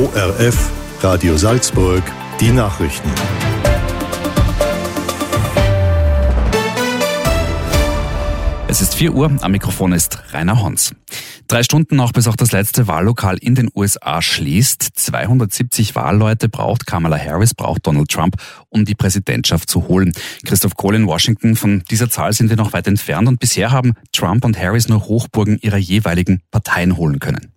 ORF Radio Salzburg, die Nachrichten. Es ist 4 Uhr, am Mikrofon ist Rainer Hons. 3 Stunden noch, bis auch das letzte Wahllokal in den USA schließt. 270 Wahlleute braucht Kamala Harris, braucht Donald Trump, um die Präsidentschaft zu holen. Christoph Kohl in Washington, von dieser Zahl sind wir noch weit entfernt und bisher haben Trump und Harris nur Hochburgen ihrer jeweiligen Parteien holen können.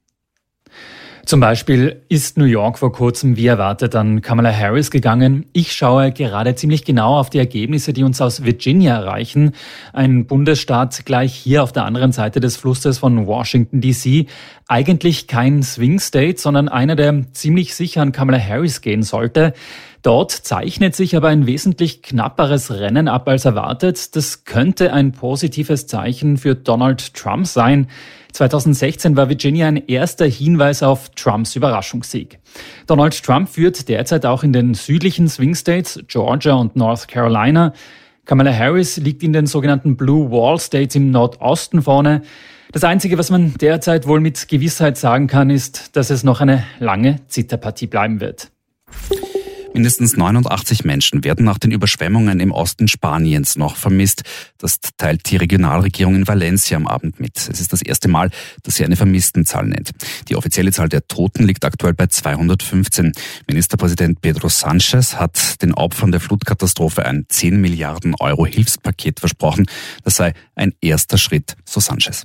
Zum Beispiel ist New York vor kurzem wie erwartet an Kamala Harris gegangen. Ich schaue gerade ziemlich genau auf die Ergebnisse, die uns aus Virginia erreichen. Ein Bundesstaat gleich hier auf der anderen Seite des Flusses von Washington D.C. Eigentlich kein Swing State, sondern einer, der ziemlich sicher an Kamala Harris gehen sollte. Dort zeichnet sich aber ein wesentlich knapperes Rennen ab als erwartet. Das könnte ein positives Zeichen für Donald Trump sein. 2016 war Virginia ein erster Hinweis auf Trumps Überraschungssieg. Donald Trump führt derzeit auch in den südlichen Swing States, Georgia und North Carolina. Kamala Harris liegt in den sogenannten Blue Wall States im Nordosten vorne. Das Einzige, was man derzeit wohl mit Gewissheit sagen kann, ist, dass es noch eine lange Zitterpartie bleiben wird. Mindestens 89 Menschen werden nach den Überschwemmungen im Osten Spaniens noch vermisst. Das teilt die Regionalregierung in Valencia am Abend mit. Es ist das erste Mal, dass sie eine Vermisstenzahl nennt. Die offizielle Zahl der Toten liegt aktuell bei 215. Ministerpräsident Pedro Sánchez hat den Opfern der Flutkatastrophe ein 10 Milliarden Euro Hilfspaket versprochen. Das sei ein erster Schritt, so Sánchez.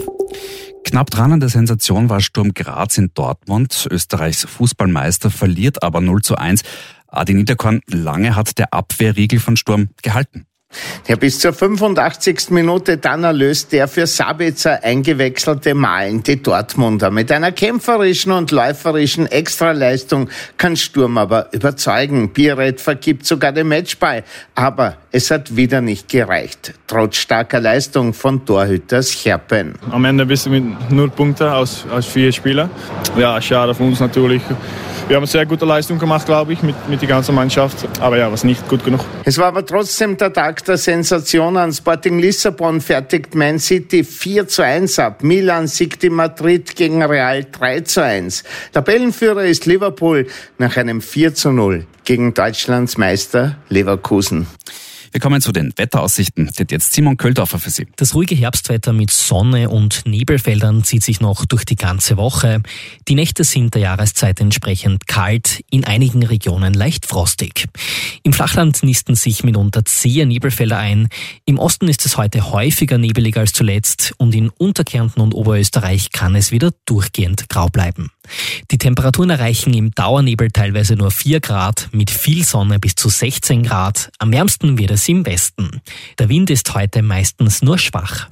Knapp dran an der Sensation war Sturm Graz in Dortmund. Österreichs Fußballmeister verliert aber 0:1. Adi Niederkorn, lange hat der Abwehrriegel von Sturm gehalten. Ja, bis zur 85. Minute dann erlöst der für Sabitzer eingewechselte Malen die Dortmunder. Mit einer kämpferischen und läuferischen Extraleistung kann Sturm aber überzeugen. Biret vergibt sogar den Matchball, aber es hat wieder nicht gereicht, trotz starker Leistung von Torhüter Scherpen. Am Ende bist du mit 0 Punkten aus 4 Spielern. Ja, schade für uns natürlich. Wir haben eine sehr gute Leistung gemacht, glaube ich, mit der ganzen Mannschaft. Aber ja, was nicht gut genug. Es war aber trotzdem der Tag der Sensationen. Sporting Lissabon fertigt Man City 4:1 ab. Milan siegt in Madrid gegen Real 3:1. Tabellenführer ist Liverpool nach einem 4:0 gegen Deutschlands Meister Leverkusen. Wir kommen zu den Wetteraussichten. Das jetzt Simon Köldorfer für Sie. Das ruhige Herbstwetter mit Sonne und Nebelfeldern zieht sich noch durch die ganze Woche. Die Nächte sind der Jahreszeit entsprechend kalt, in einigen Regionen leicht frostig. Im Flachland nisten sich mitunter zähe Nebelfelder ein. Im Osten ist es heute häufiger nebelig als zuletzt und in Unterkärnten und Oberösterreich kann es wieder durchgehend grau bleiben. Die Temperaturen erreichen im Dauernebel teilweise nur 4 Grad, mit viel Sonne bis zu 16 Grad. Am wärmsten wird es im Westen. Der Wind ist heute meistens nur schwach.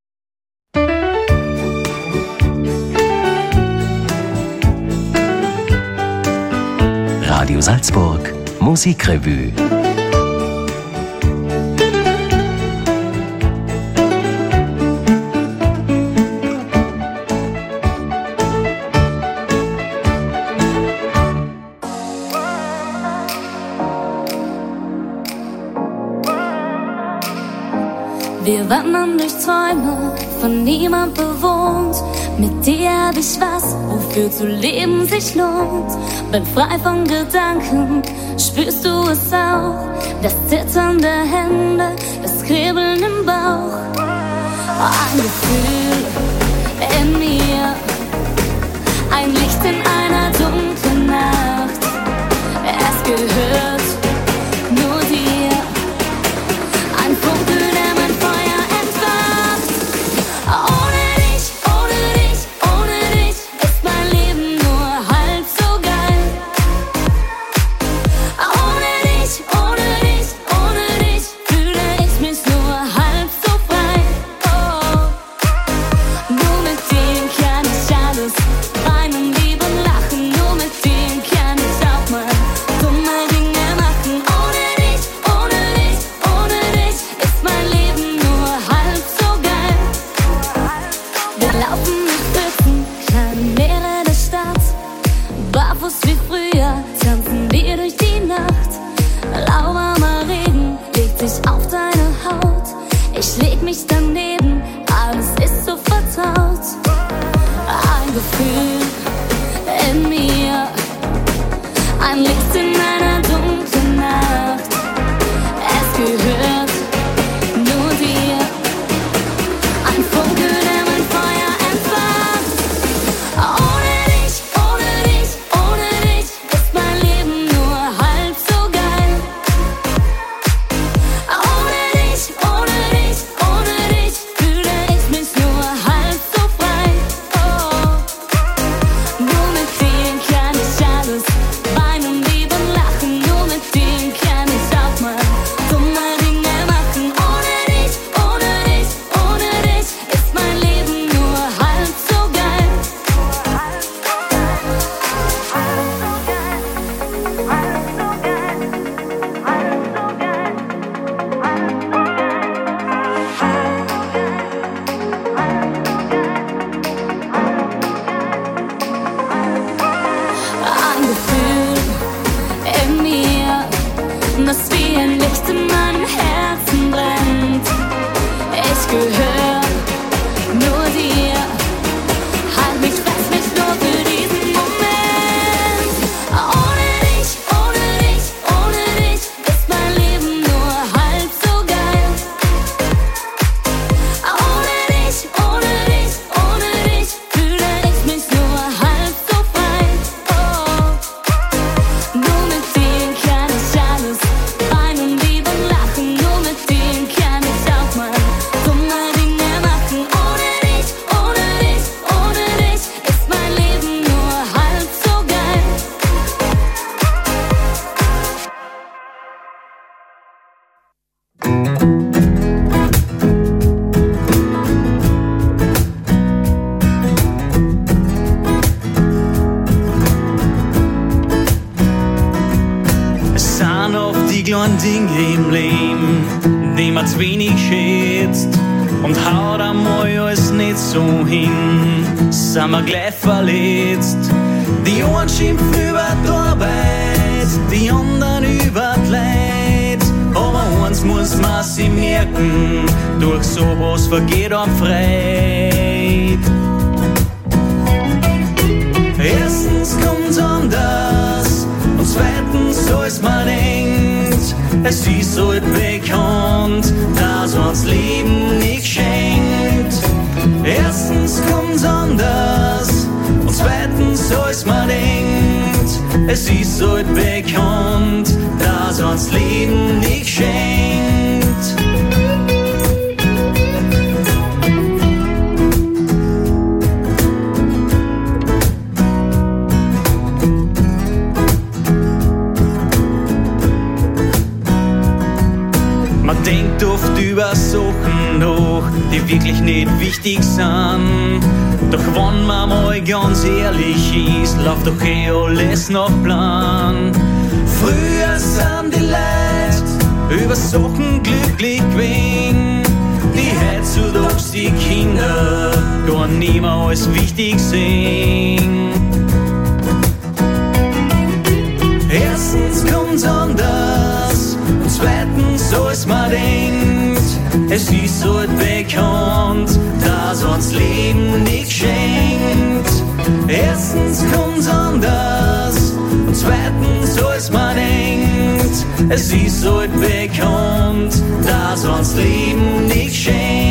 Radio Salzburg Musikrevue. Wir wandern durch Träume, von niemand bewohnt. Mit dir hab ich was, wofür zu leben sich lohnt. Bin frei von Gedanken, spürst du es auch? Das Zittern der Hände, das Kribbeln im Bauch. Ein Gefühl in mir, ein Licht in einer dunklen Nacht. Es gehört nur dir, ein Funke, der mein Feuer entfacht. Ohne dich ist mein Leben nur halb so geil. Ohne dich fühle ich mich nur halb so frei. Oh, nur mit dir kann ich alles weinen, lieben, lachen. Nur mit dir kann ich auch mal dumme Dinge machen. Ohne dich ist mein Leben nur halb so geil. Wir laufen mit Pfützen, kleine Meere der Stadt. Barfuß wie früher, tanzen wir durch die Nacht. Lauwarmer Regen legt sich auf deine Haut. Ich leg mich daneben, alles ist so vertraut. Ein Gefühl in mir, kleinen Dinge im Leben, die man zu wenig schätzt. Und haut einmal alles nicht so hin, sind wir gleich verletzt. Die einen schimpfen über die Arbeit, die anderen über die Leid. Aber eins muss man sich merken, durch sowas vergeht am Freit. Erstens kommt's anders und zweitens, als man denkt. Es ist halt bekannt, dass uns Leben nicht schenkt. Erstens kommt's anders und zweitens, als man denkt. Es ist halt bekannt, dass uns Leben nicht schenkt. Man denkt oft über Sachen nach, die wirklich nicht wichtig sind. Doch wenn man mal ganz ehrlich ist, läuft doch alles nach Plan. Früher sind die Leute über Sachen glücklich gewesen, die heutzutage die Kinder gar nicht mehr als wichtig sehen. Erstens kommt's anders und zweitens, als man denkt. Es ist halt bekannt, dass uns Leben nicht schenkt. Erstens kommt's anders und zweitens, als man denkt. Es ist halt bekannt, dass uns Leben nicht schenkt.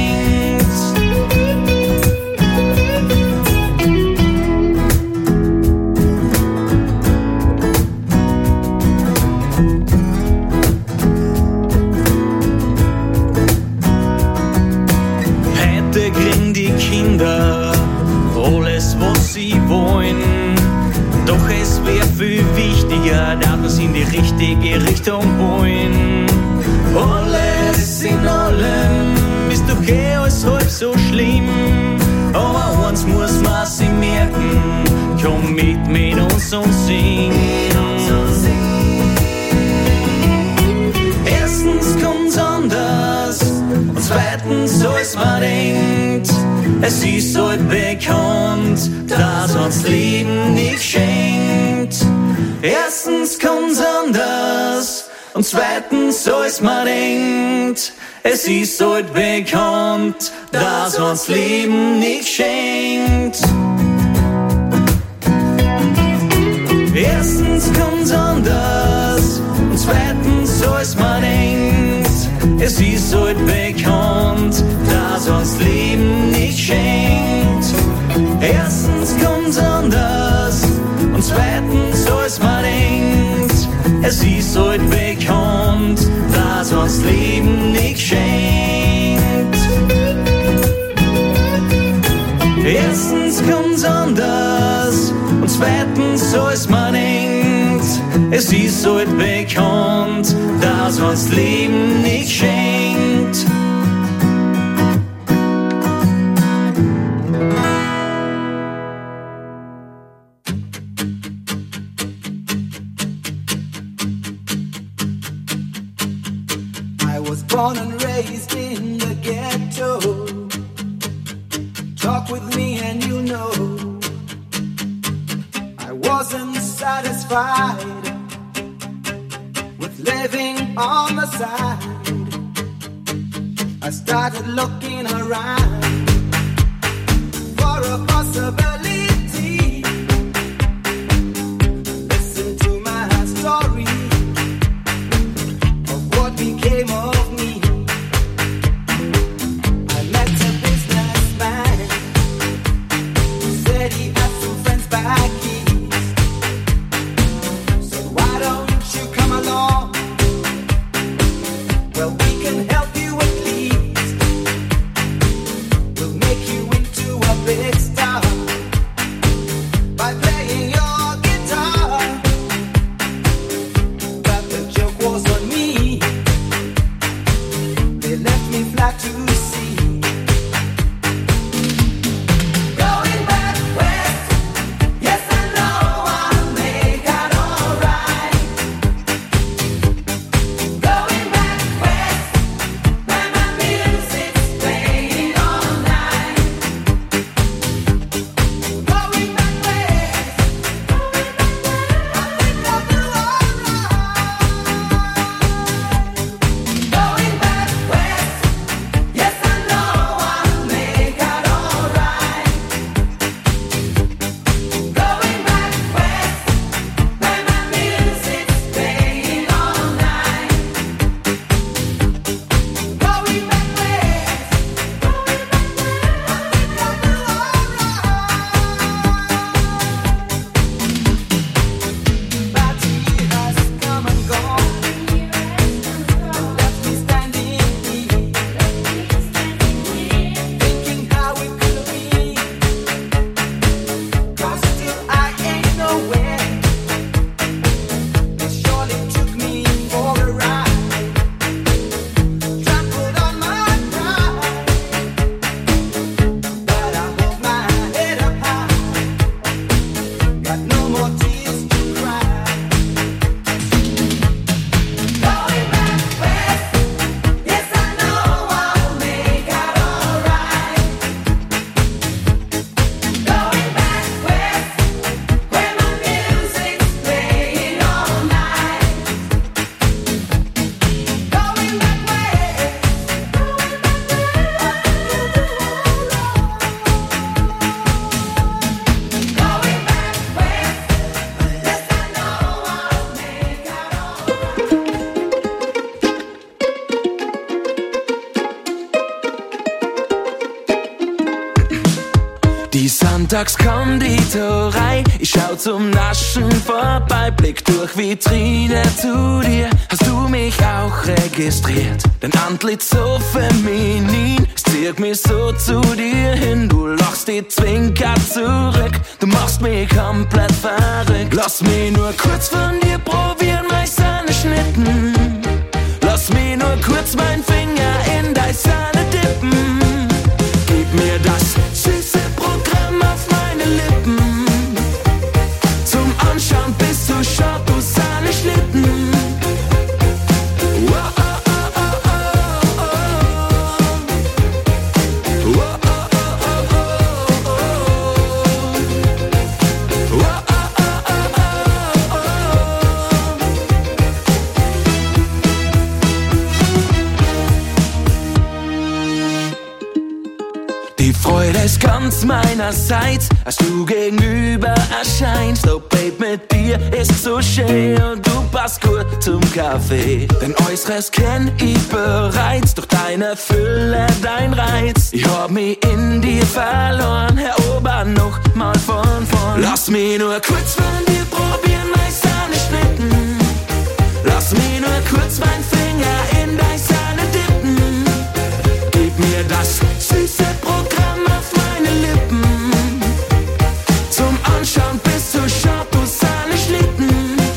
Kriegen die Kinder alles, was sie wollen. Doch es wäre viel wichtiger, dass wir es in die richtige Richtung wollen. Alles in allem ist doch alles halb so schlimm. Aber eins muss man sich merken, komm mit uns und sing. Erstens kommt's anders und zweitens, als man denkt. Es ist halt bekannt, dass uns Leben nicht schenkt. Erstens kommt's anders und zweitens, als man denkt. Es ist halt bekannt, dass uns Leben nicht schenkt. Erstens kommt's anders und zweitens, als man denkt. Es ist halt bekannt, dass uns Leben nicht schenkt. Erstens kommt's anders und zweitens, als man denkt. Es ist halt bekannt, dass uns Leben nicht schenkt. Erstens kommt's anders und zweitens, als man denkt. Es ist halt bekannt, dass uns Leben nicht schenkt. I was born and raised in the ghetto. Talk with me and you know I wasn't satisfied with living on the side. I started looking around for a possibility. Listen to my story of what became of me. I met a businessman who said he had some friends back east. So why don't you come along? Well, we can help you at least. We'll make you into a big star. Sonntagskonditorei, ich schau zum Naschen vorbei, blick durch Vitrine zu dir. Hast du mich auch registriert? Dein Antlitz so feminin, es zieht mich so zu dir hin. Du lachst die Zwinker zurück, du machst mich komplett verrückt. Lass mich nur kurz von dir probieren, mein Sahneschnitten. Lass mich nur kurz mein Finger in dein Sahne dippen. Gib mir das süße Programm auf meine Lippen. Zum Anschauen bist du schon, du Sahneschlitten. Die Freude ist ganz meinerseits, als du gegenüber erscheinst. Oh Babe, mit dir ist so schön und du passt gut zum Kaffee. Dein Äußeres kenn ich bereits, doch deine Fülle, dein Reiz. Ich hab mich in dir verloren, erober noch mal von vorn. Lass mich nur kurz von dir probieren, mein Sahneschnitten. Lass mich nur kurz mein Finger in dein Sahne dippen. Gib mir das süße Programm auf meine Lippen. Zum Anschauen bist du scharf, du Sahneschlitten.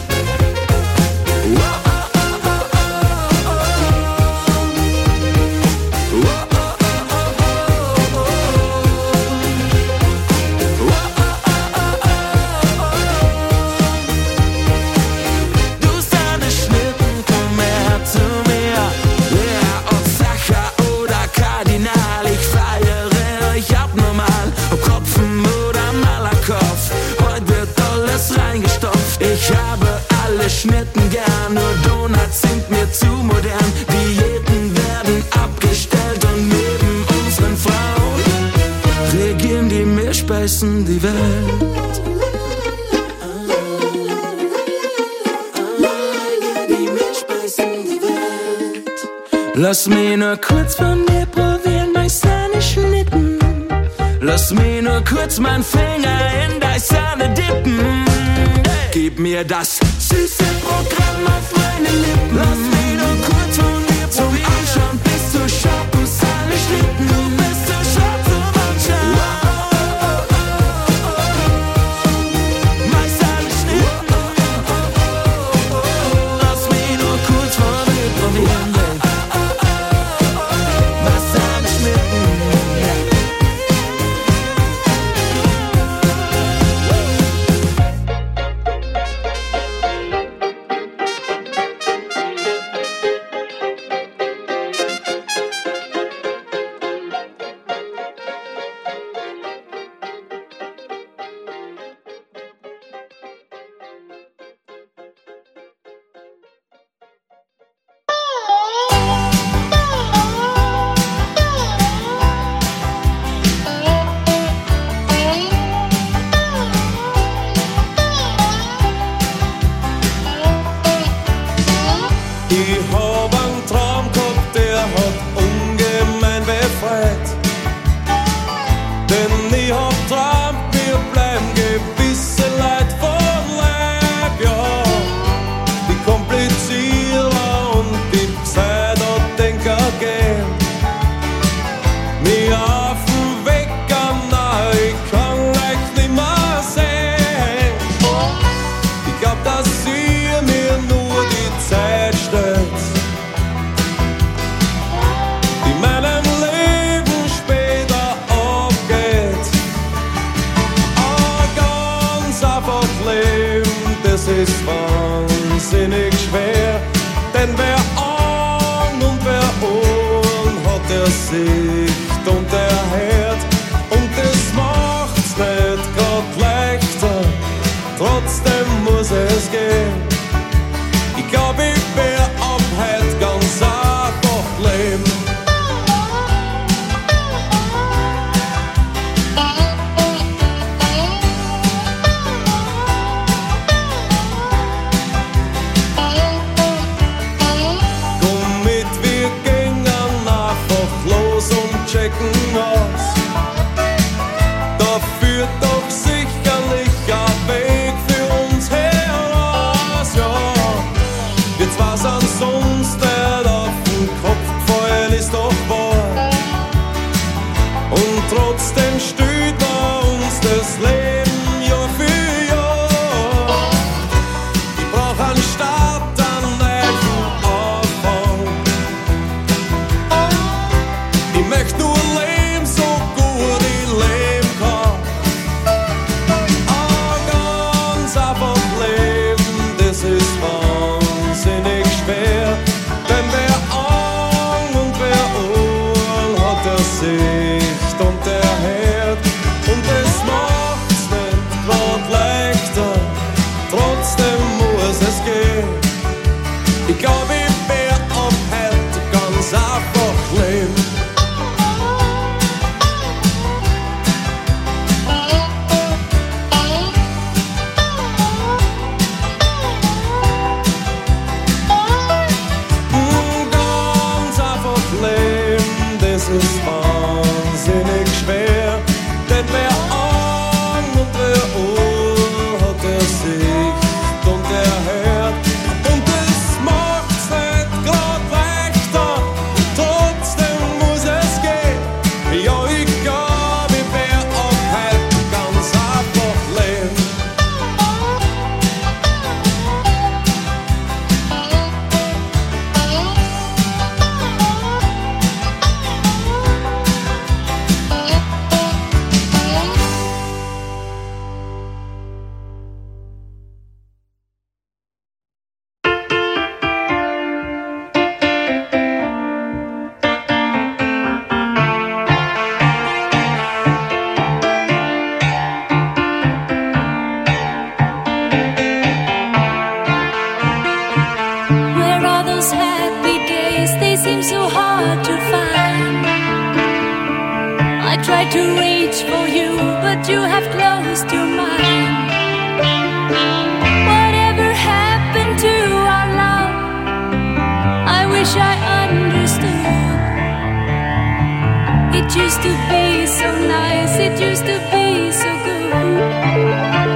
Du Sahneschnitten, komm her zu mir. Lea und Sacher oder Kardinal, ich feiere euch abnormal. Ob Kopfen oder Malakoff, heute wird alles reingestopft. Ich habe alle Schnitten gern, nur Donuts sind mir zu modern. Diäten werden abgestellt und neben unseren Frauen regieren die Meerspeisen die Welt. Die Meerspeisen die Welt. Lass mich nur kurz von dir probieren, mein Sahneschnitten. Lass mich nur kurz mein Finger in dein Sahne dippen. Gib mir das süße Programm auf meine Lippen. Lass mich nur kurz von dir probieren. Zum Anschauen bist du scharf, du Sahneschnitten. Du bist so scharf zum Anschauen. Mein Sahneschnitten. Lass mich nur kurz von dir probieren. Mein Sahneschnitten. Ich hab einen Traum gehabt, der hat ungemein befreit. Denn ich hab träumt, mir bleiben gewisse Leid vom Leib, ja. Die komplizierer und die Pseudo-Denker gehen mir auf den Weg am nahe, ich kann euch nimmer sehen. Ich glaub, dass ihr mir nur die Zeit stellt, die meinem Leben später abgeht. Ganz einfach leben, das ist wahnsinnig schwer. Denn wer Augen und wer Ohren hat, der Sicht und der hört. Und das macht's nicht grad leichter, trotzdem muss es gehen. Ich glaub, ich wär ab heut ganz einfach leben. Komm mit, wir gingen einfach los und checken aus. to reach for you, but you have closed your mind. Whatever happened to our love? I wish I understood. It used to be so nice, it used to be so good.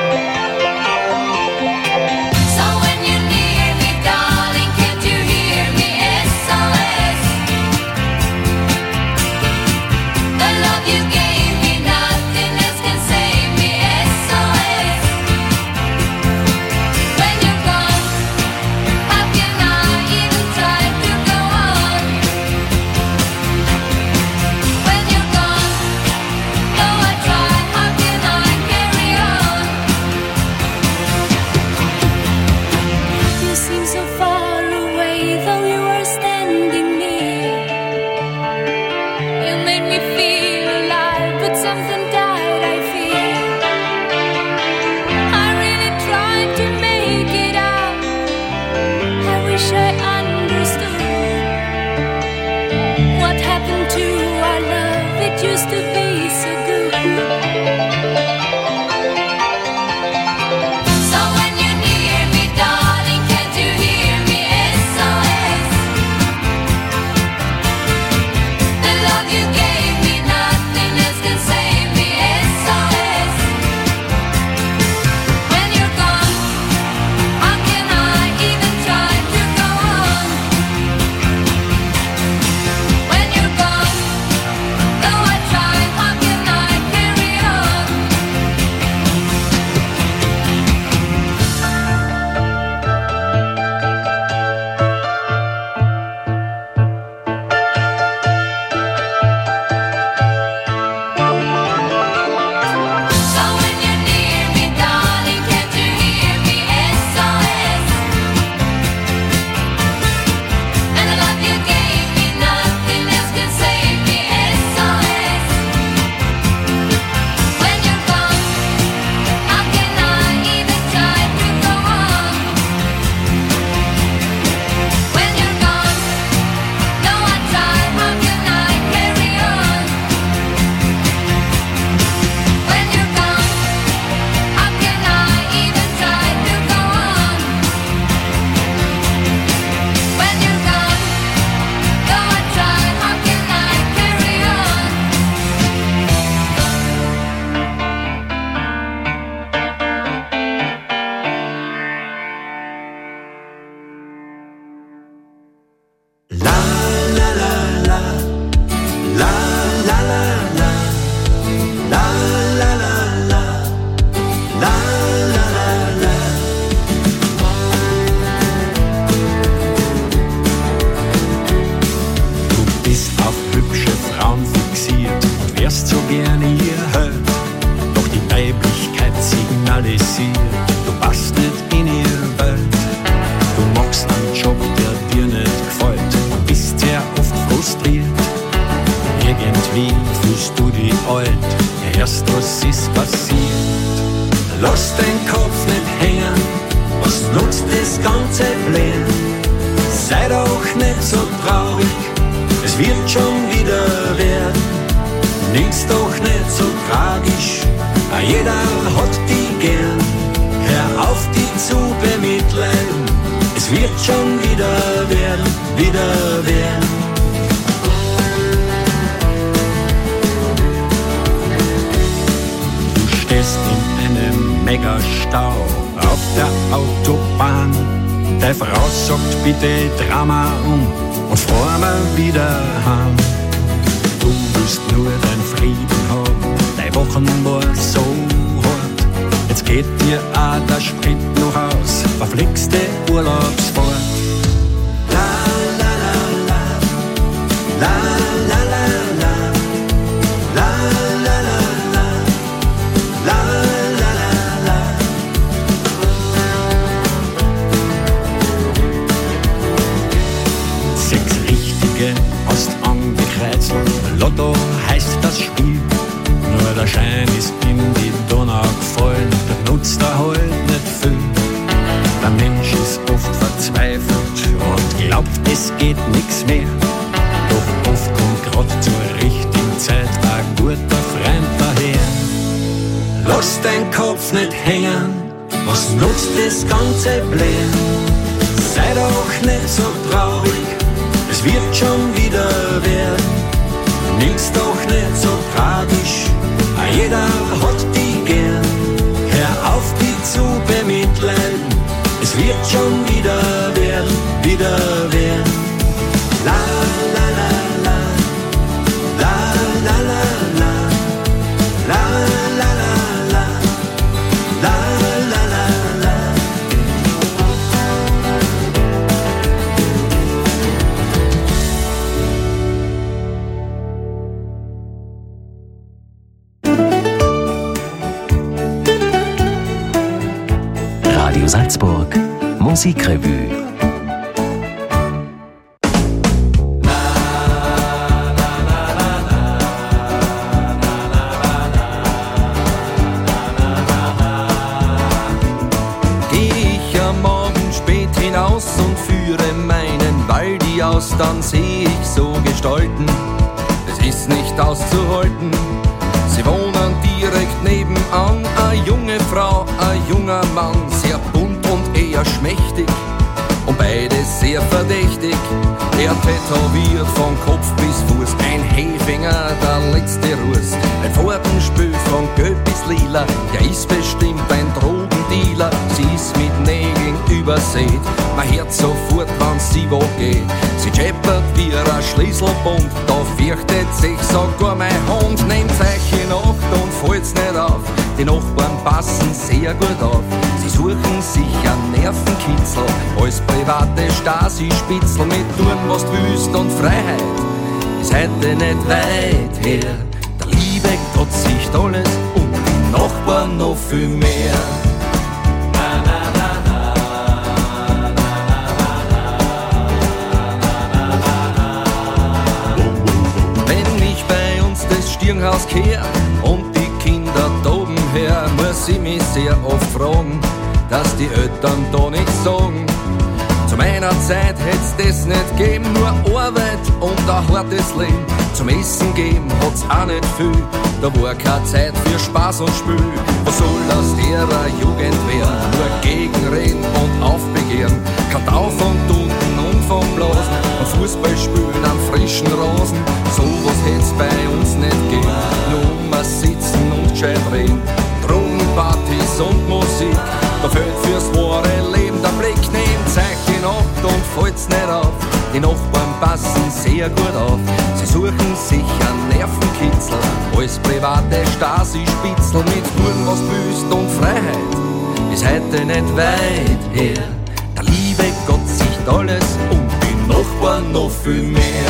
es geht nix mehr. Doch oft kommt grad zur richtigen Zeit ein guter nicht hängen, was nutzt das ganze Blähen? Sei doch nicht so traurig, es wird schon wieder werden. Nimm's doch nicht so tragisch, jeder hat die gern. Hör auf, die zu bemitleiden, es wird schon wieder werden, wieder werden. La la la la, la la la la, la la la la, la la la la. Radio Salzburg Musikrevue. Und führe meinen Waldi aus, dann seh ich so Gestalten, es ist nicht auszuhalten. Sie wohnen direkt nebenan, eine junge Frau, ein junger Mann, sehr bunt und eher schmächtig und beide sehr verdächtig. Er tätowiert von Kopf bis Fuß, ein Häfinger, der letzte Ruß, ein Fahrtenspiel von gelb bis lila, der ist bestimmt ein Drogendealer. Sie ist mit Nägeln übersät, man hört sofort, wann sie wo geht. Sie scheppert wie ein Schlüsselbund, da fürchtet sich sogar mein Hund. Nehmt euch in Acht und fällt's nicht auf, die Nachbarn passen sehr gut auf. Sie suchen sich einen Nervenkitzel, als private Stasi-Spitzel mit tun, was du willst und Freiheit ist heute nicht weit her. Der liebe Gott sieht alles und die Nachbarn noch viel mehr. Wenn ich bei uns das Stirnhaus kehr und die Kinder toben her, muss ich mich sehr oft fragen, dass die Eltern da nichts sagen. Zu meiner Zeit hätt's das nicht gegeben, nur Arbeit und ein hartes Leben. Zum Essen geben hat's auch nicht viel, da war keine Zeit für Spaß und Spiel. Was soll aus derer Jugend werden? Nur gegenreden und aufbegehren. Kann auf und unten und vom Blasen und Fußball spielen am frischen Rasen. Sowas hätt's bei uns nicht gegeben, nur mal sitzen und gescheit reden. Drogenpartys und Musik, da fällt fürs wahre Leben der Blick. Nehmt euch in Acht und fällt's nicht auf, die Nachbarn passen sehr gut auf. Sie suchen sich einen Nervenkitzel, als private Stasi-Spitzel mit tun, was du willst und Freiheit ist heute nicht weit her. Der liebe Gott sieht alles und die Nachbarn noch viel mehr.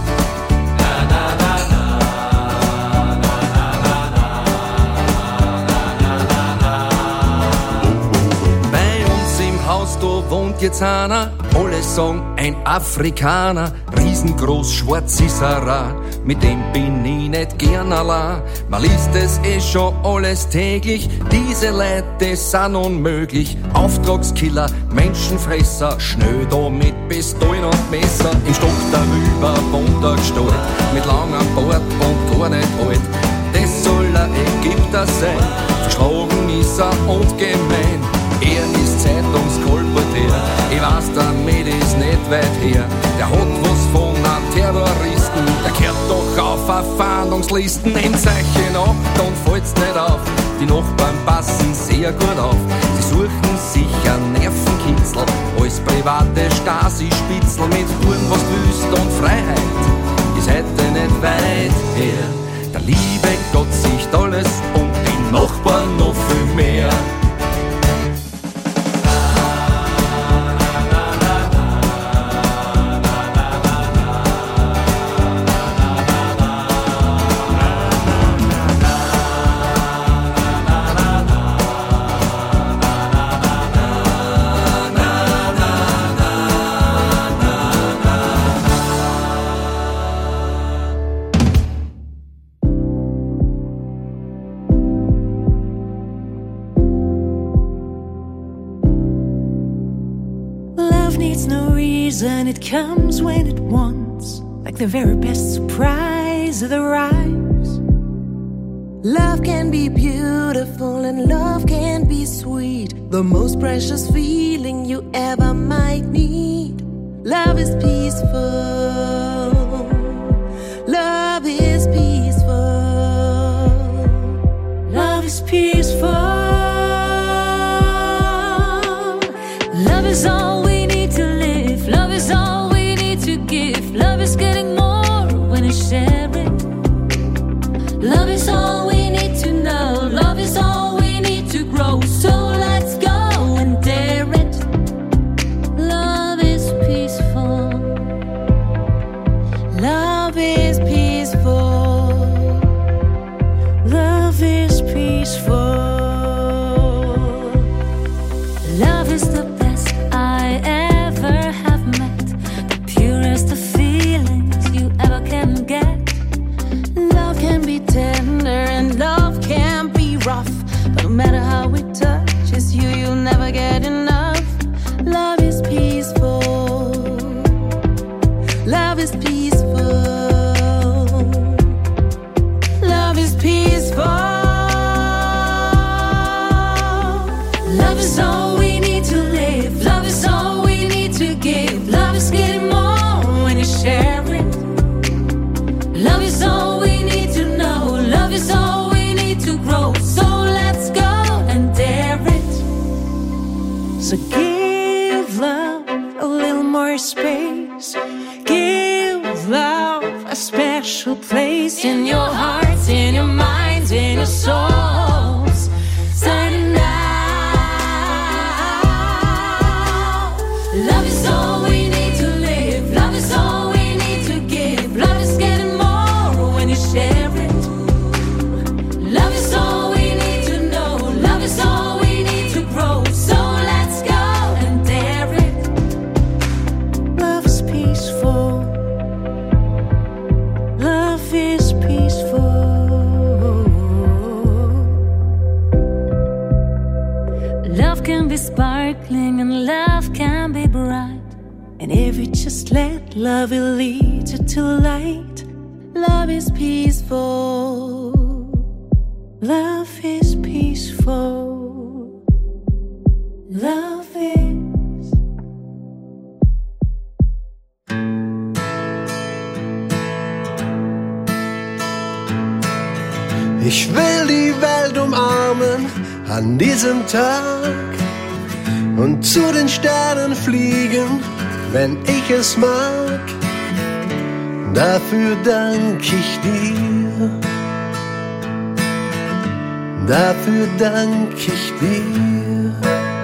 Da wohnt jetzt einer, alle sagen ein Afrikaner, riesengroß, schwarz ist er, mit dem bin ich nicht gern allein. Man liest es schon alles täglich, diese Leute sind unmöglich. Auftragskiller, Menschenfresser, schnell da mit Pistolen und Messer. Im Stock darüber wohnt er Gestalt, mit langem Bart und gar nicht alt. Das soll ein Ägypter sein, verschlagen ist er und gemein. Er ist Zeitungskolporteur, ich weiß, damit ist nicht weit her. Der hat was von einem Terroristen, der kehrt doch auf Fahndungslisten. Nehmt euch in Acht und fällt's nicht auf, die Nachbarn passen sehr gut auf. Sie suchen sich einen Nervenkitzel, als private Stasi-Spitzel mit tun, was du willst und Freiheit ist heute nicht weit her. Der liebe Gott sieht alles und die Nachbarn noch viel mehr. And it comes when it wants, like the very best surprise that arrives. Love can be beautiful and love can be sweet. The most precious feeling you ever might need. Love is peaceful. Love is peaceful. Love is peaceful. Love is all we need to live. Love is all we need to give. Love is getting more when you share it. Love is all we need to know. Love is all we need to grow. So let's go and dare it. Love is peaceful. Love is peaceful. Love is peaceful. Love is the best I ever have met. The purest of feelings you ever can get. Love can be tender and love can be rough. But no matter how it touches you, you'll never get enough. Love is peaceful. Love is peaceful. Love is peaceful. Love is all we need to live. Love is all we need to give. Love is getting more when you share it. Love is all we need to know. Love is all we need to grow. So let's go and dare it. So give love a little more space. Give love a special place in your hearts, in your minds, in your souls. Starting now. Love is all we need to live. Love is all we need to give. Love is getting more when you share it. Love is all we need to know. Love is all we need to grow. So let's go and dare it. Love is peaceful. Love is peaceful. Love can be sparkling and love can be bright. And if you just let love, will lead you to light. Love is peaceful. Love is peaceful. Love is. Ich will die Welt umarmen an diesem Tag und zu den Sternen fliegen, wenn ich es mag. Dafür dank ich dir. Dafür dank ich dir.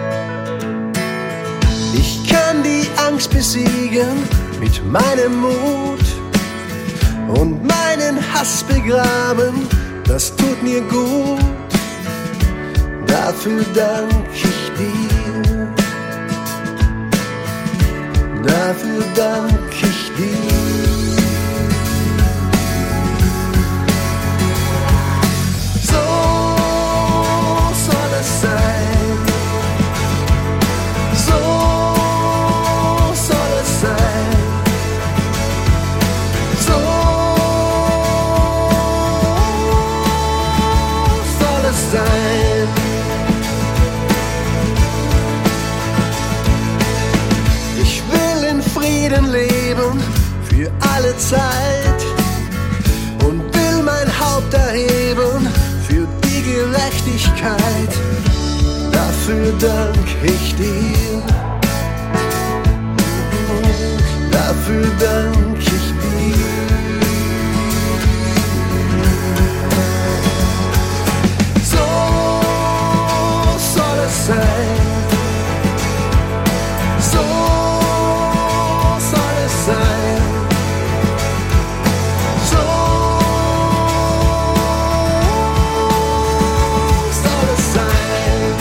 Ich kann die Angst besiegen mit meinem Mut und meinen Hass begraben, das tut mir gut. Dafür dank ich dir. Dafür dank ich dir. So soll es sein. So soll es sein. So soll es sein. Ich will in Frieden leben für alle Zeit und will mein Haupt erheben für die Gerechtigkeit. Dafür dank ich dir. Dafür dank ich dir. So soll es sein. So soll es sein. So soll es sein.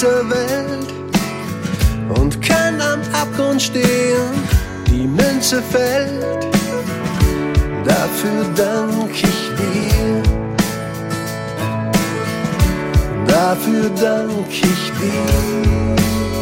dieser Welt und kann am Abgrund stehen, die Münze fällt. Dafür dank ich dir. Dafür dank ich dir.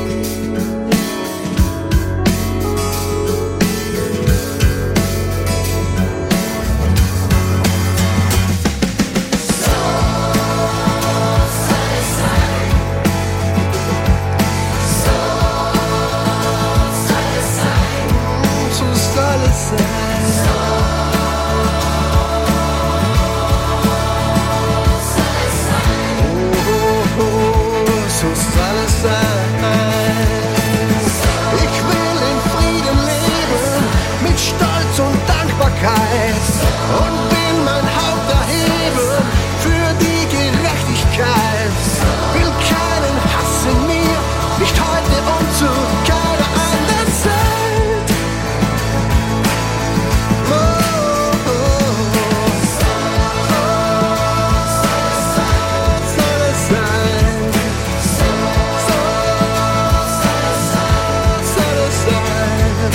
Und will mein Haupt erheben für die Gerechtigkeit. Will keinen Hass in mir, nicht heute und zu keiner anderen Zeit. Oh, oh, oh. Soll es sein? Soll es sein?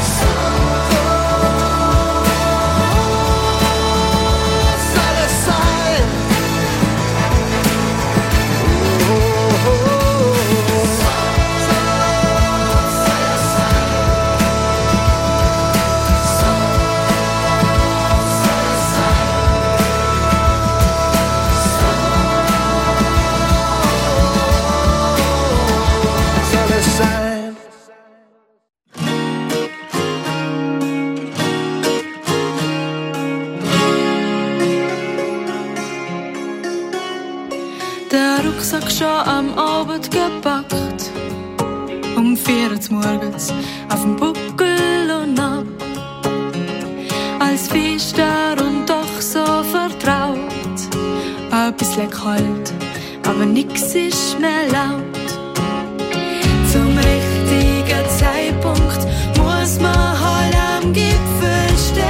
Der Rucksack schon am Abend gepackt, um 4 Uhr morgens auf dem Buckel und ab. Als Fiester und doch so vertraut, ein bisschen kalt, aber nix ist mehr laut. Zum richtigen Zeitpunkt muss man halt am Gipfel stehen.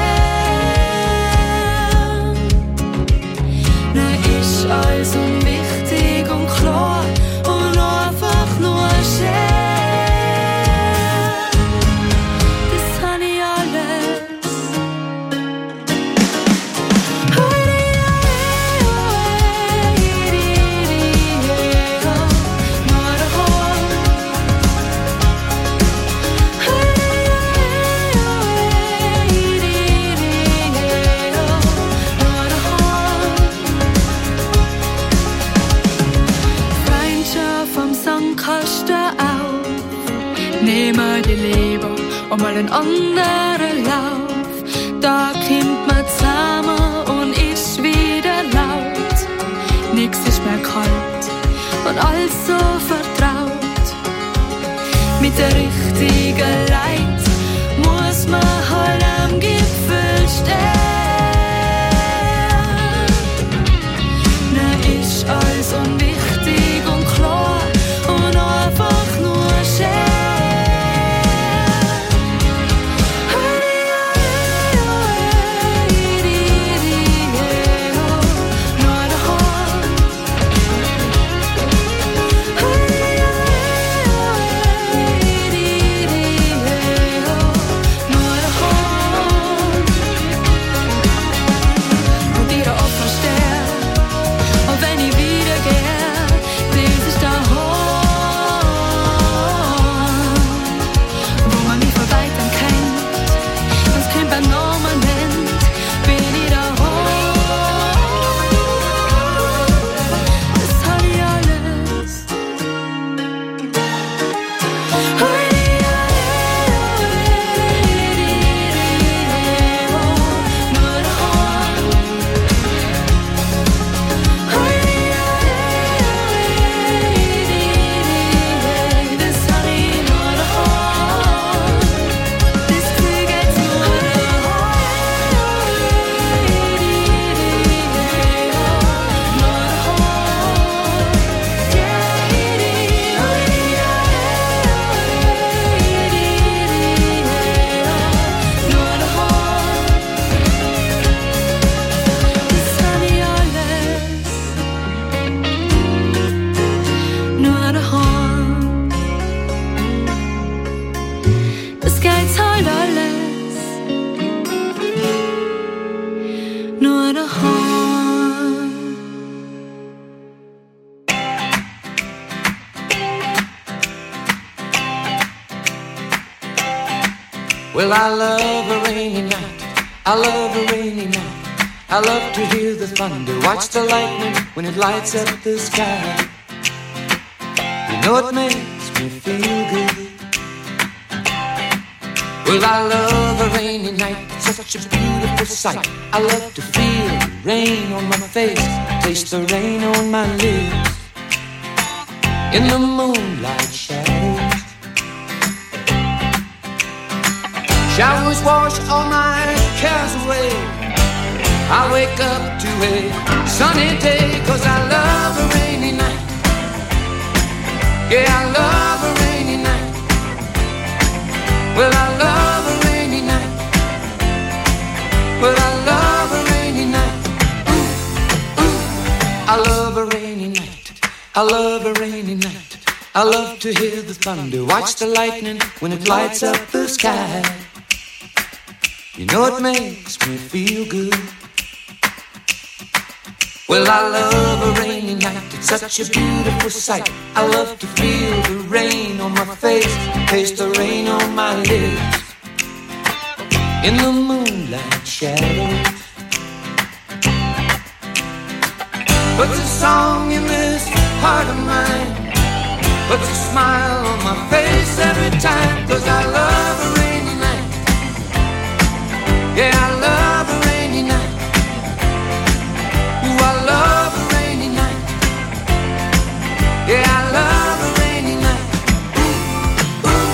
Ne ist alles unwichtig und klar und einfach nur schön. Das hab ich alles. Nehmen die Leber und mal einen anderen Lauf. Da kommt man zusammen und ist wieder laut. Nix ist mehr kalt und alles so vertraut. Mit der richtigen Leit muss man halt am Gipfel stehen. Ne ist alles unwichtig und klar und einfach nur schön. horn. Well, I love a rainy night. I love a rainy night. I love to hear the thunder, watch the lightning when it lights up the sky. You know it makes me feel good. Well, I love a rainy night, such a beautiful sight. I love to feel the rain on my face, taste the rain on my lips. In the moonlight shadows, showers wash all my cares away. I wake up to a sunny day, 'cause I love a rainy night. Yeah, I love a rainy night. Well, I love a rainy night. Well, I love a rainy night. Ooh, ooh. I love a rainy night. I love a rainy night. I love to hear the thunder, watch the lightning when it lights up the sky. You know it makes me feel good. Well, I love a rainy night, it's such a beautiful sight. I love to feel the rain on my face, taste the rain on my lips. In the moonlight shadows, puts a song in this heart of mine, puts a smile on my face every time, 'cause I love a rainy night. Yeah, I love a rainy night. Ooh, I love a rainy night. Yeah, I love a rainy night. Ooh, ooh.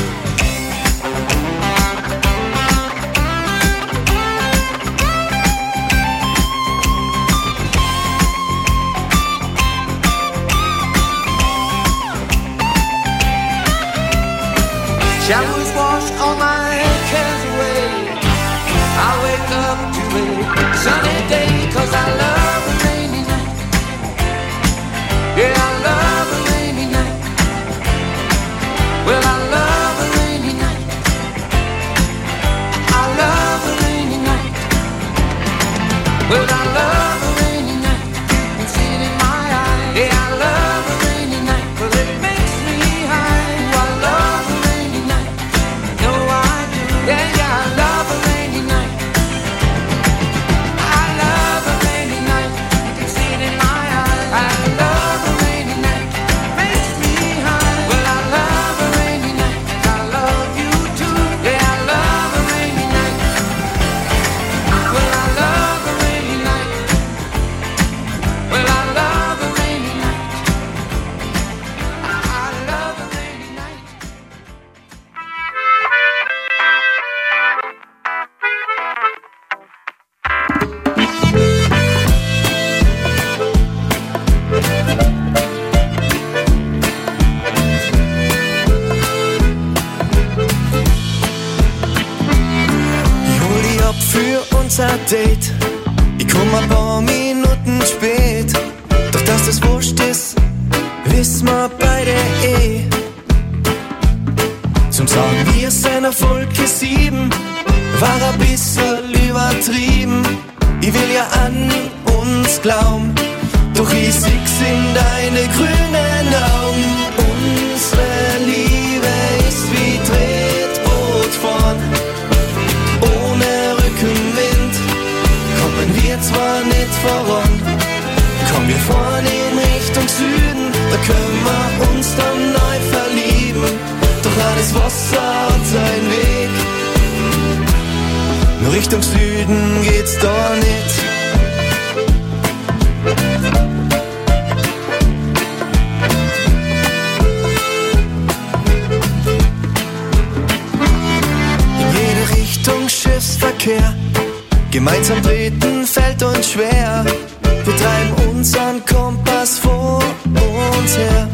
Showers wash all my cares away. I wake up to a sunny day, 'cause I love a rainy night. Yeah, I love a rainy night. Well, I love a rainy night. I love a rainy night. Well, I love a rainy night. You can see it in my eyes. Yeah, I love a rainy night. Well, it makes me high. I love a rainy night. No, I do. Yeah, yeah, I love a rainy night. I love a rainy night. You can see it in my eyes. I love a rainy night. Makes me high. Well, I love a rainy night. I love you too. Yeah, I love a rainy night. Well, I love a rainy night. Well, I love a rainy night. I love a rainy night. Ich hol dich ab für unser Date. Ich komm ein paar Minuten spät. Doch dass das wurscht ist, wissen wir beide eh. Zum Sagen, wir sind auf Wolke 7, war ein bisschen übertrieben. Ich will ja an uns glauben, doch ich sieh's in deine grünen Augen. Unsere Liebe ist wie Tretboot vorn. Ohne Rückenwind kommen wir zwar nicht voran. Kommen wir vorn in Richtung Süden, da können wir uns dann neu verlieben. Doch alles Wasser hat seinen Weg, nur Richtung Süden geht's da nicht. In jede Richtung Schiffsverkehr, gemeinsam treten fällt uns schwer. Wir treiben unseren Kompass vor uns her.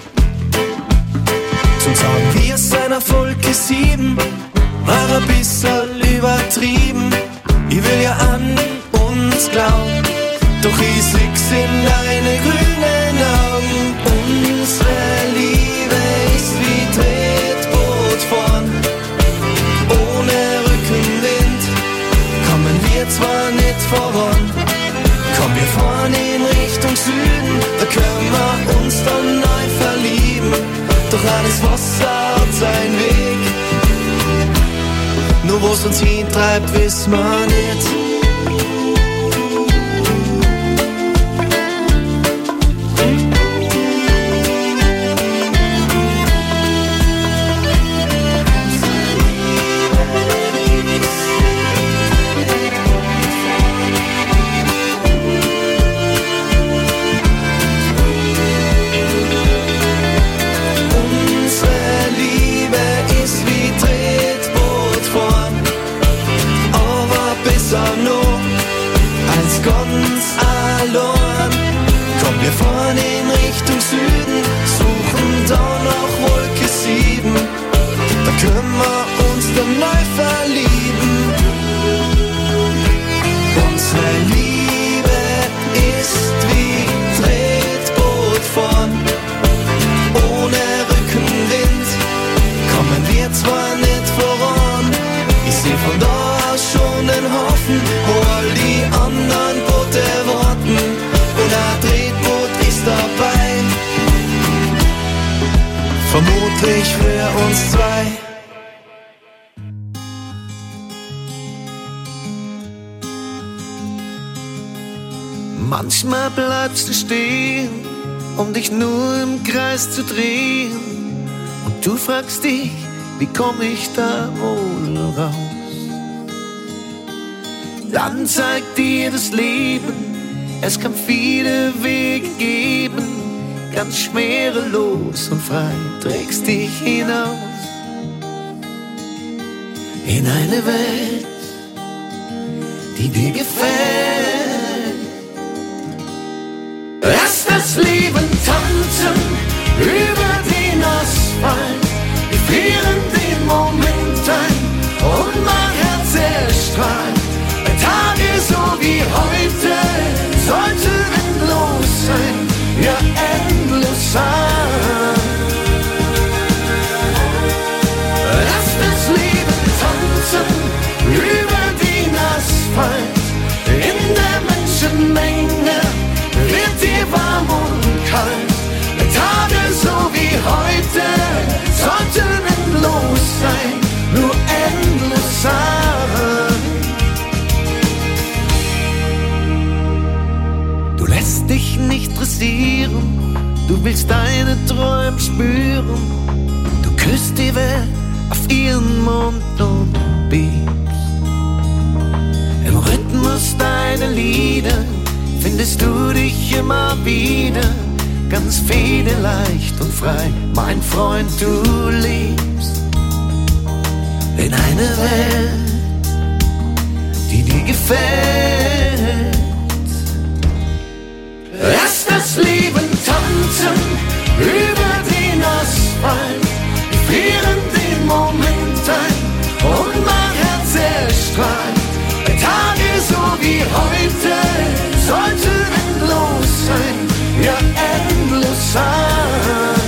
Zum Sagen, wir sind auf Wolke 7, war ein bisschen übertrieben. Ich will ja an uns glauben, doch ich sieh's in deine grünen Augen. Unsere Liebe ist wie Tretboot vorn. Ohne Rückenwind kommen wir zwar nicht voran. Nur was uns hintreibt, wissen wir nicht. Wir fahren in Richtung Süden, suchen da nach Wolke 7. Da können wir uns dann neu verlieben. Unsere Liebe ist wie Tretbootfahren. Ohne Rückenwind kommen wir zwar nicht voran. Ich seh von da aus schon den Hafen, wo all die anderen Boote warten. Und ein Tretboot ist dabei, vermutlich für uns zwei. Manchmal bleibst du stehen, um dich nur im Kreis zu drehen. Und du fragst dich, wie komm ich da wohl raus? Dann zeigt dir das Leben, es kann viele Wege geben, ganz schwerelos und frei trägst dich hinaus in eine Welt, die dir gefällt. Lass das Leben tanzen über den Asphalt, wir frieren den Moment ein und mein Herz erstrahlt. Bei Tage so wie heute sollten endlos sein, ja endlos sein. Lass das Leben tanzen über den Asphalt. In der Menschenmenge wird dir warm und kalt. Tage so wie heute sollten endlos sein, nur endlos sein. Du lässt dich nicht dressieren, du willst deine Träume spüren. Du küsst die Welt auf ihren Mund und bebst. Im Rhythmus deiner Lieder findest du dich immer wieder, ganz federleicht und frei, mein Freund, du lebst in einer Welt, die dir gefällt. Lass das Leben tanzen über den Asphalt, wir frieren den Moment ein und mein Herz erstrahlt. Tage so wie heute sollten endlos sein, ja endlos sein.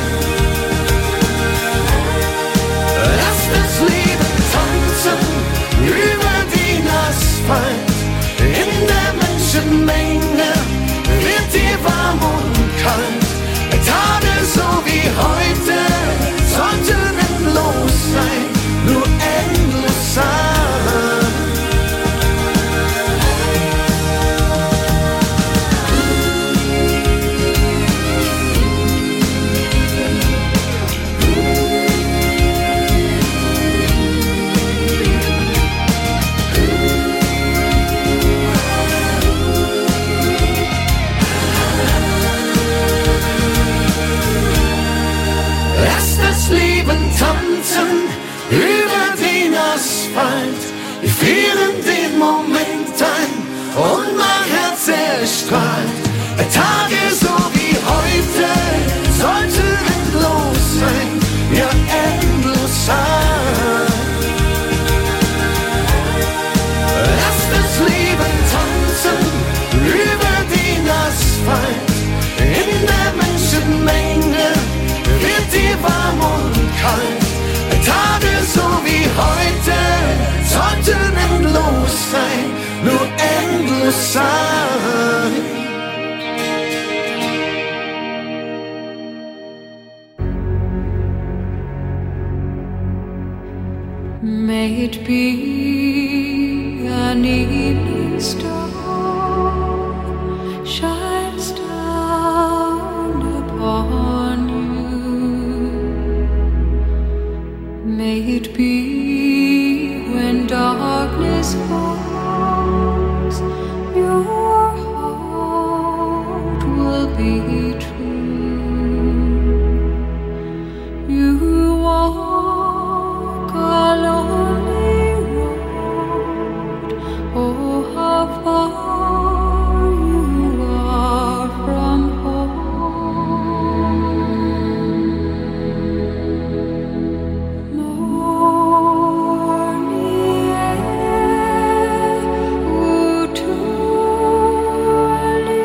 Lass das Leben tanzen über den Asphalt. In der Menschenmenge wird dir warm und kalt. Tage so wie heute sollten endlos sein, nur endlos sein. Tanzen über den Asphalt, wir frieren den Moment ein und mein Herz erstrahlt. Tage so wie heute sollten endlos sein, ja endlos sein. Lass das Leben tanzen über den Asphalt. In der Menschenmenge wird dir warm und kalt. Tage so wie heute sollten endlos sein, nur endlos sein. May it be an evening star shines down upon you. May it be when darkness falls, your heart will be true. You walk a lonely road. Oh, how far you are from home. Morning air, ooh, truly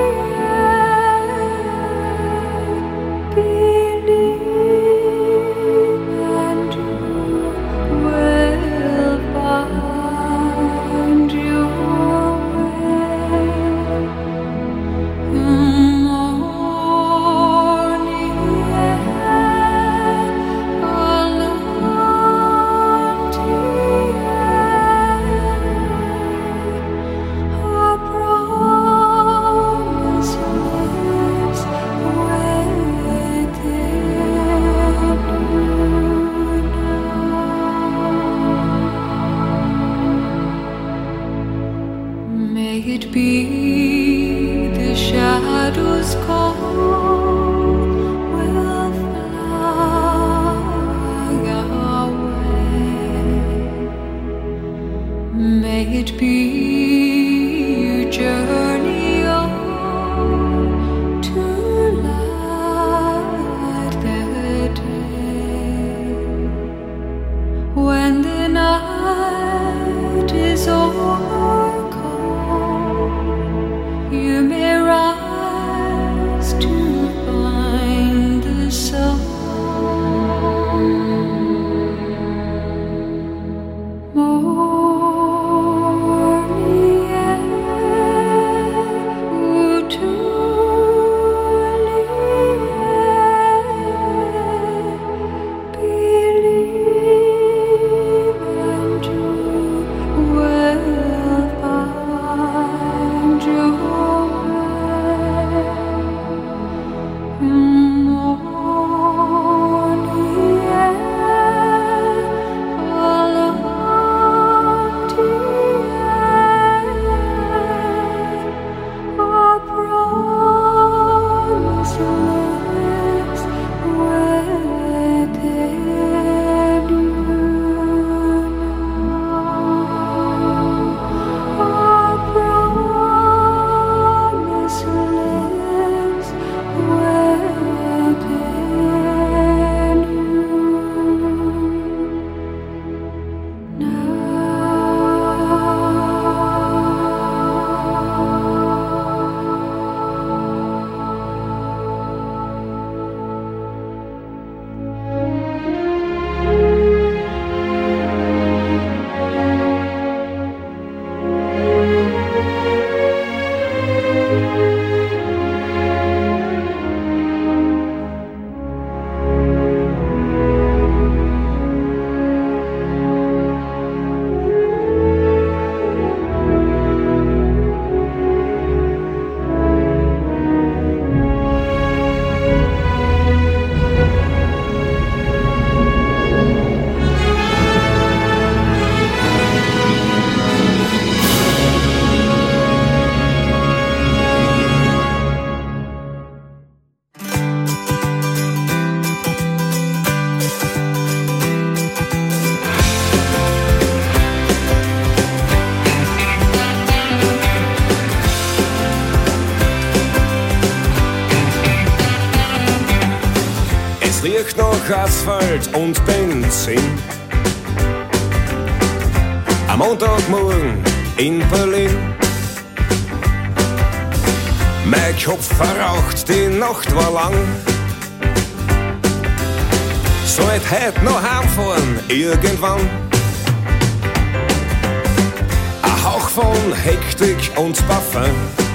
believe and you will find your way. Morning air, Galante a promise lives within you. May it be the shadows call will fly away. May it be you journey on to light the day. When the night is overcome, you may rise to find the sun. Morning air, ooh, truly believe and you will find your way. Morning air, Galante a promise lives within you now. A promise lives within you Es riecht nach Asphalt und Benzin. Am Montagmorgen in Berlin. Mein Kopf verraucht, die Nacht war lang. Sollt heut noch heimfahren, irgendwann. Ein Hauch von Hektik und Parfum.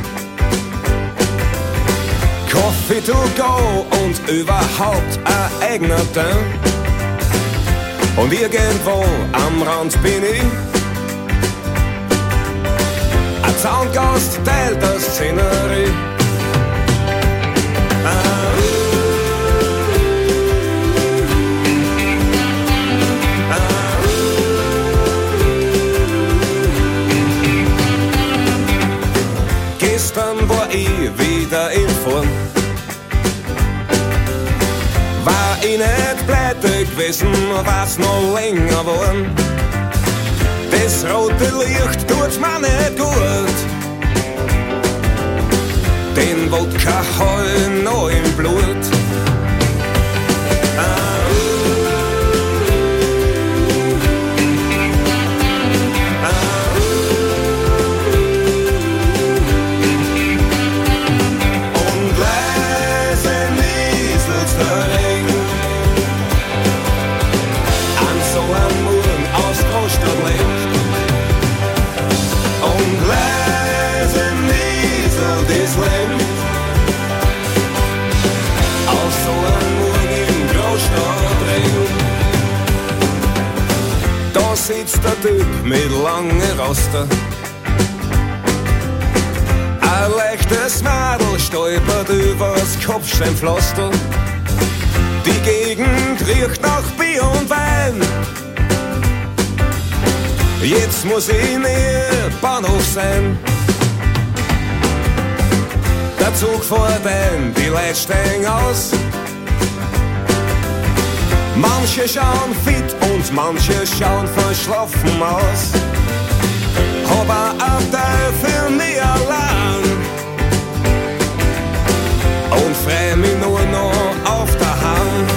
Coffee to go und überhaupt ein eigener Teint. Und irgendwo am Rand bin ich. Ein Zaungast teilt das Szenerie. Gestern war ich wieder in Form. War ich nicht pleite gewesen, war's noch länger geworden. Das rote Licht tut's mir nicht gut. Den Wodka hab ich noch im Blut. Und leise nieselt's der Regen. An so einem Morgen aus Großstadt lebt. Und leise nieselt das Leben. Aus so einem Morgen in Großstadtregen. Da sitzt der Typ mit langen Raster. Ein leichtes Mädel stolpert übers Kopfsteinpflaster. Die Gegend riecht nach Bier und Wein. Jetzt muss ich näher Bahnhof sein. Der Zug fährt ein, die Leute steigen aus. Manche schauen fit und manche schauen verschlafen aus. Aber ein Teil für mich allein. Und freu mich nur noch auf der Hand.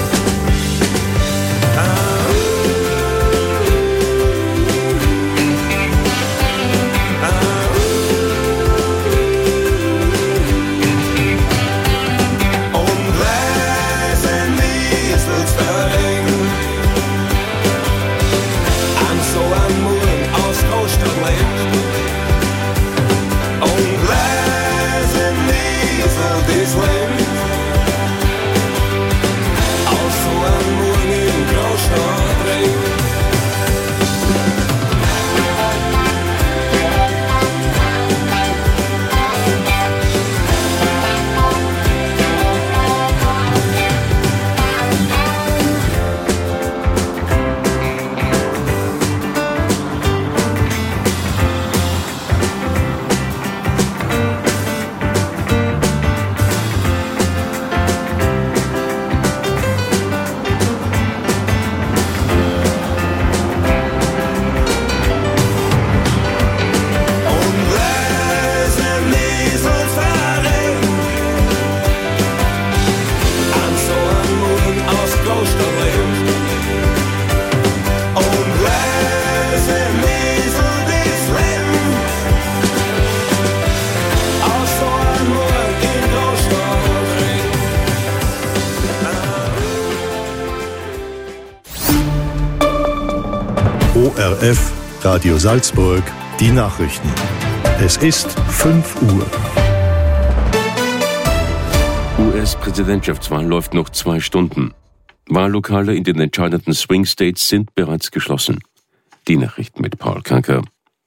ORF Radio Salzburg, die Nachrichten. Es ist 5 Uhr. US-Präsidentschaftswahl läuft noch 2 Stunden. Wahllokale in den entscheidenden Swing States sind bereits geschlossen. Die Nachrichten mit Paul Kanker.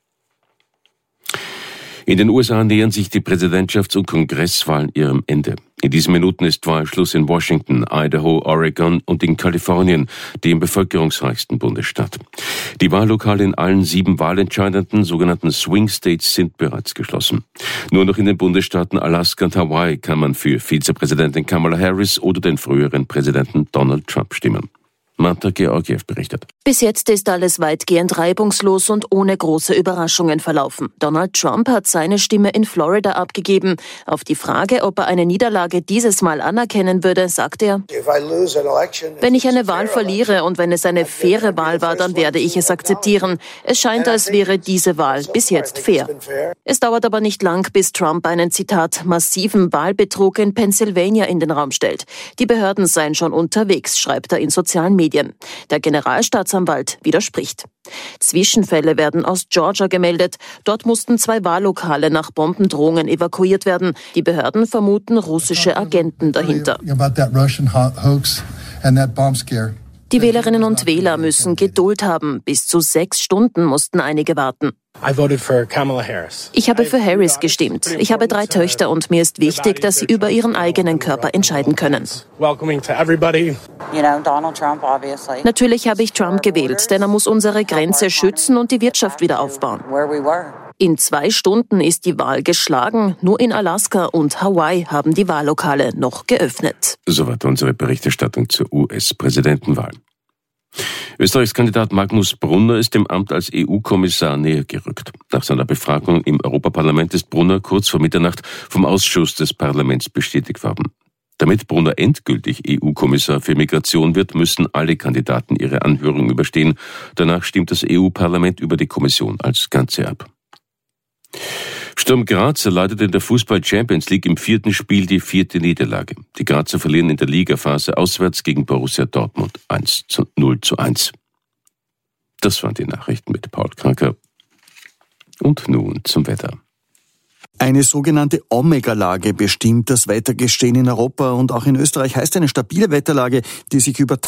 In den USA nähern sich die Präsidentschafts- und Kongresswahlen ihrem Ende. In diesen Minuten ist Wahlschluss in Washington, Idaho, Oregon und in Kalifornien, dem bevölkerungsreichsten Bundesstaat. Die Wahllokale in allen 7 wahlentscheidenden sogenannten Swing States sind bereits geschlossen. Nur noch in den Bundesstaaten Alaska und Hawaii kann man für Vizepräsidentin Kamala Harris oder den früheren Präsidenten Donald Trump stimmen. Marta Georgiev berichtet. Bis jetzt ist alles weitgehend reibungslos und ohne große Überraschungen verlaufen. Donald Trump hat seine Stimme in Florida abgegeben. Auf die Frage, ob er eine Niederlage dieses Mal anerkennen würde, sagt er: Wenn ich eine Wahl verliere und wenn es eine faire Wahl war, dann werde ich es akzeptieren. Es scheint, als wäre diese Wahl bis jetzt fair. Es dauert aber nicht lang, bis Trump einen, Zitat, massiven Wahlbetrug in Pennsylvania in den Raum stellt. Die Behörden seien schon unterwegs, schreibt er in sozialen Medien. Der Generalstaatsanwalt widerspricht. Zwischenfälle werden aus Georgia gemeldet. Dort mussten 2 Wahllokale nach Bombendrohungen evakuiert werden. Die Behörden vermuten russische Agenten dahinter. Die Wählerinnen und Wähler müssen Geduld haben. Bis zu 6 Stunden mussten einige warten. Ich habe für Harris gestimmt. Ich habe 3 Töchter und mir ist wichtig, dass sie über ihren eigenen Körper entscheiden können. Natürlich habe ich Trump gewählt, denn er muss unsere Grenze schützen und die Wirtschaft wieder aufbauen. In 2 Stunden ist die Wahl geschlagen. Nur in Alaska und Hawaii haben die Wahllokale noch geöffnet. Soweit unsere Berichterstattung zur US-Präsidentenwahl. Österreichs Kandidat Magnus Brunner ist dem Amt als EU-Kommissar näher gerückt. Nach seiner Befragung im Europaparlament ist Brunner kurz vor Mitternacht vom Ausschuss des Parlaments bestätigt worden. Damit Brunner endgültig EU-Kommissar für Migration wird, müssen alle Kandidaten ihre Anhörung überstehen. Danach stimmt das EU-Parlament über die Kommission als Ganze ab. Sturm Graz erleidet in der Fußball-Champions League im 4. Spiel die 4. Niederlage. Die Grazer verlieren in der Ligaphase auswärts gegen Borussia Dortmund 0:1. Das waren die Nachrichten mit Paul Kranker. Und nun zum Wetter. Eine sogenannte Omega-Lage bestimmt das Wettergeschehen in Europa und auch in Österreich heißt eine stabile Wetterlage, die sich über